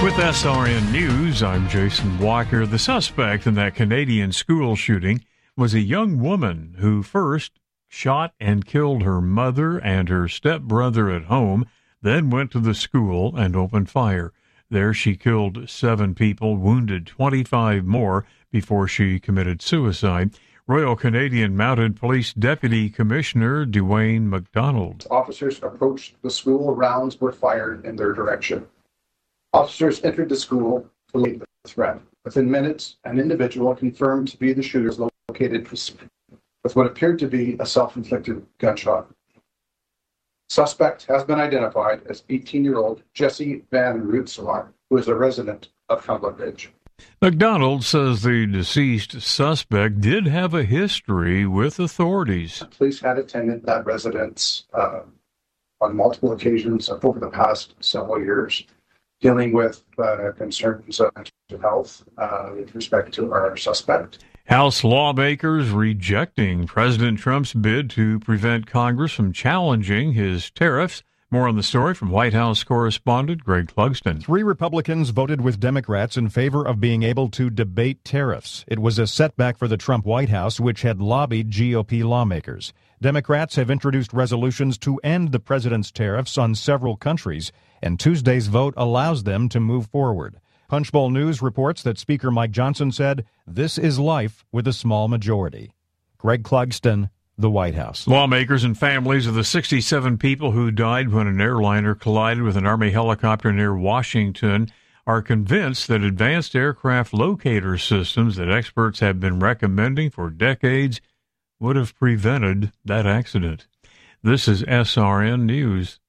With SRN News, I'm Jason Walker. The suspect in that Canadian school shooting was a young woman who first shot and killed her mother and her stepbrother at home, then went to the school and opened fire. There she killed 7 people, wounded 25 more before she committed suicide. Royal Canadian Mounted Police Deputy Commissioner Dwayne McDonald. Officers approached the school, rounds were fired in their direction. Officers entered the school to locate the threat. Within minutes, an individual confirmed to be the shooter was located with what appeared to be a self-inflicted gunshot. Suspect has been identified as 18-year-old Jesse Van Rootselaar, who is a resident of Cumberland Ridge. McDonald says the deceased suspect did have a history with authorities. Police had attended that residence on multiple occasions over the past several years, dealing with concerns of mental health with respect to our suspect. House lawmakers rejecting President Trump's bid to prevent Congress from challenging his tariffs. More on the story from White House correspondent Greg Clugston. 3 Republicans voted with Democrats in favor of being able to debate tariffs. It was a setback for the Trump White House, which had lobbied GOP lawmakers. Democrats have introduced resolutions to end the president's tariffs on several countries, and Tuesday's vote allows them to move forward. Punchbowl News reports that Speaker Mike Johnson said, "This is life with a small majority." Greg Clugston, the White House. Lawmakers and families of the 67 people who died when an airliner collided with an Army helicopter near Washington are convinced that advanced aircraft locator systems that experts have been recommending for decades would have prevented that accident. This is SRN News.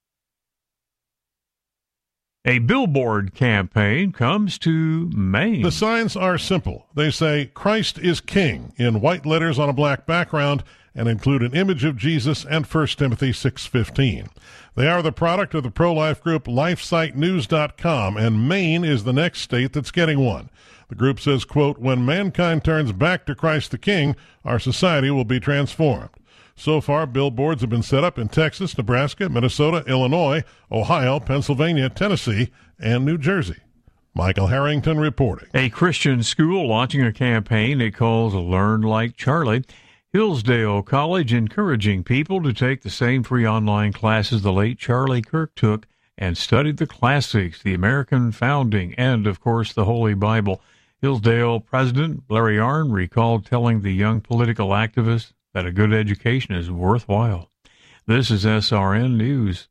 A billboard campaign comes to Maine. The signs are simple. They say, "Christ is King," in white letters on a black background, and include an image of Jesus and 1 Timothy 6:15. They are the product of the pro-life group LifeSiteNews.com, and Maine is the next state that's getting one. The group says, quote, "When mankind turns back to Christ the King, our society will be transformed." So far, billboards have been set up in Texas, Nebraska, Minnesota, Illinois, Ohio, Pennsylvania, Tennessee, and New Jersey. Michael Harrington reporting. A Christian school launching a campaign it calls Learn Like Charlie. Hillsdale College encouraging people to take the same free online classes the late Charlie Kirk took and studied the classics, the American founding, and, of course, the Holy Bible. Hillsdale President Larry Arnn recalled telling the young political activist that a good education is worthwhile. This is SRN News.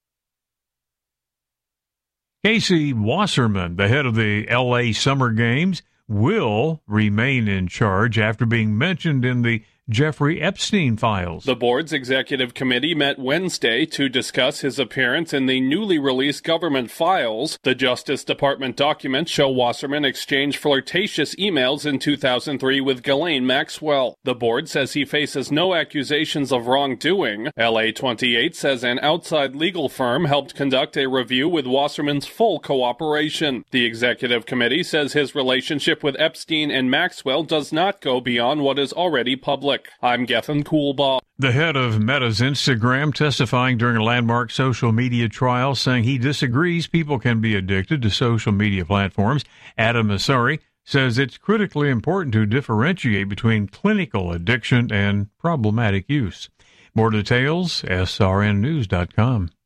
Casey Wasserman, the head of the L.A. Summer Games, will remain in charge after being mentioned in the Jeffrey Epstein files. The board's executive committee met Wednesday to discuss his appearance in the newly released government files. The Justice Department documents show Wasserman exchanged flirtatious emails in 2003 with Ghislaine Maxwell. The board says he faces no accusations of wrongdoing. LA28 says an outside legal firm helped conduct a review with Wasserman's full cooperation. The executive committee says his relationship with Epstein and Maxwell does not go beyond what is already public. I'm Gethin Coolbaugh. The head of Meta's Instagram testifying during a landmark social media trial, saying he disagrees people can be addicted to social media platforms. Adam Mosseri says it's critically important to differentiate between clinical addiction and problematic use. More details, srnnews.com.